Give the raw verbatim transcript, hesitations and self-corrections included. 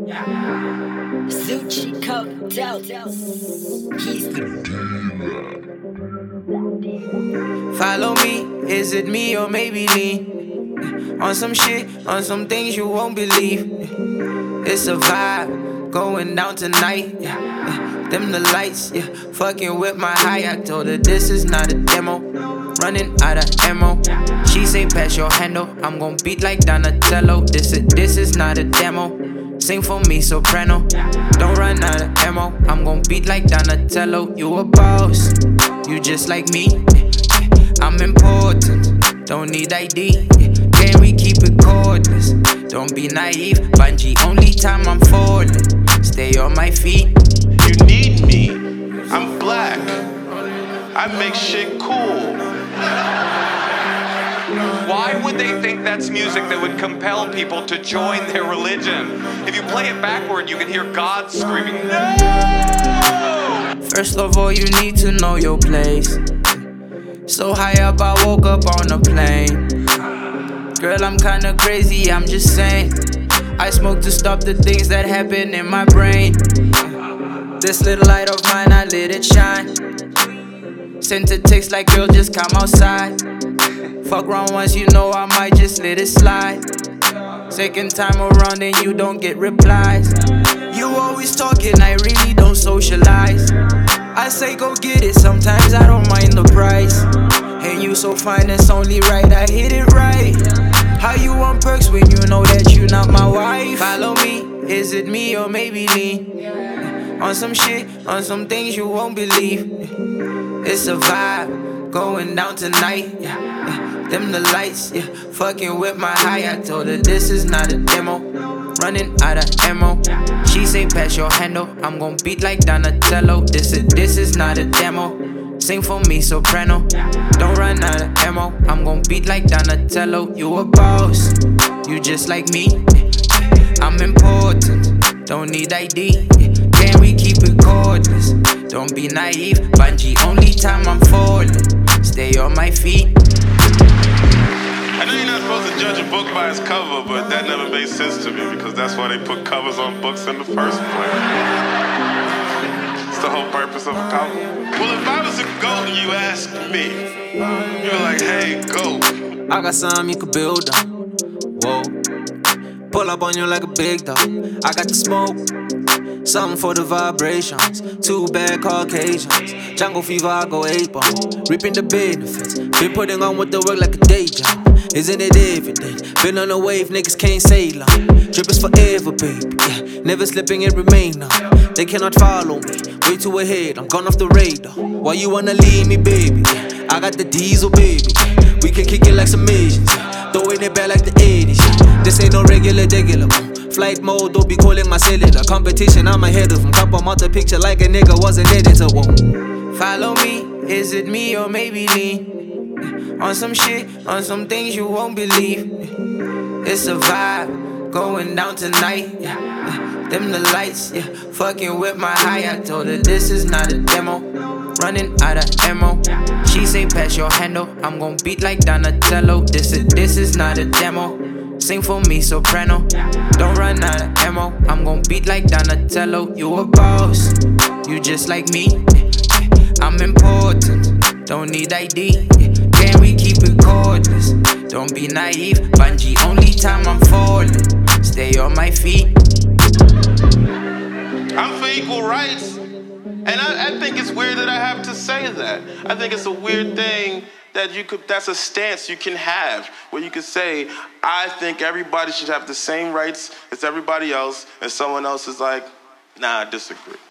Zucci Codell. He's Follow me, is it me or maybe lean? On some shit, on some things you won't believe. It's a vibe, going down tonight. Yeah. Dim the lights, yeah. Fucking with my high, I told her this is not a demo. Running out of ammo. She say pass your handle, I'm gon' beat like Donatello. This is, this is not a demo. Sing for me, soprano. Don't run out of ammo. I'm gon' beat like Donatello. You a boss, you just like me. I'm important, don't need I D. Can we keep it cordless? Don't be naive. Bungee, only time I'm falling. Stay on my feet. You need me. I'm black. I make shit cool. Why would they think that's music that would compel people to join their religion? If you play it backward, you can hear God screaming, no! First of all, you need to know your place. So high up, I woke up on a plane. Girl, I'm kinda crazy, I'm just saying. I smoke to stop the things that happen in my brain. This little light of mine, I let it shine. Sent a text like, girl, just come outside. Fuck wrong once, you know I might just let it slide. Second time around and you don't get replies. You always talking, I really don't socialize. I say go get it, sometimes I don't mind the price. And you so fine, it's only right, I hit it right. How you want perks when you know that you not my wife? Follow me, is it me or maybe lean? On some shit, on some things you won't believe. It's a vibe, going down tonight. Dim the lights, yeah. Fucking with my high, I told her this is not a demo. Running out of ammo. She say pass your handle, I'm gon' beat like Donatello. This is, this is not a demo. Sing for me, soprano. Don't run out of ammo. I'm gon' beat like Donatello. You a boss, you just like me. I'm important, don't need I D. Can we keep it cordless? Don't be naive. Bungee, only time I'm falling. Stay on my feet. I know you're not supposed to judge a book by its cover, but that never made sense to me because that's why they put covers on books in the first place. It's the whole purpose of a cover. Well, if I was a goat and you asked me, you were like, hey, goat. I got something you could build on. Whoa. Pull up on you like a big dog. I got the smoke. Something for the vibrations. Two bad Caucasians. Jungle fever, I go ape on. Reaping the benefits. Been putting on with the work like a day job. Isn't it evident? Been on a wave, niggas can't say long. Drip is forever, baby. Yeah. Never slipping and remain on. They cannot follow me. Way too ahead, I'm gone off the radar. Why you wanna leave me, baby? Yeah. I got the diesel, baby. Yeah. We can kick it like some Asians. Yeah. Throwing it back like the eighties. Yeah. This ain't no regular, regular. Flight mode, don't be calling my cellular. Competition, I'm ahead of them. Crop them out the picture like a nigga was an editor. Whoa. Follow me, is it me or maybe lean? On some shit, on some things you won't believe. It's a vibe, going down tonight. Dim the lights, yeah. Fucking with my high, I told her this is not a demo. Running out of ammo. She say pass your handle, I'm gon' beat like Donatello. This is, this is not a demo. Sing for me, soprano. Don't run out of ammo. I'm gon' beat like Donatello. You a boss, you just like me. I'm important, don't need I D. Can we keep it cordless? Don't be naive. Bungee, only time I'm falling. Stay on my feet. I'm for equal rights. And I, I think it's weird that I have to say that. I think it's a weird thing that you could, that's a stance you can have, where you could say, I think everybody should have the same rights as everybody else, and someone else is like, nah, I disagree.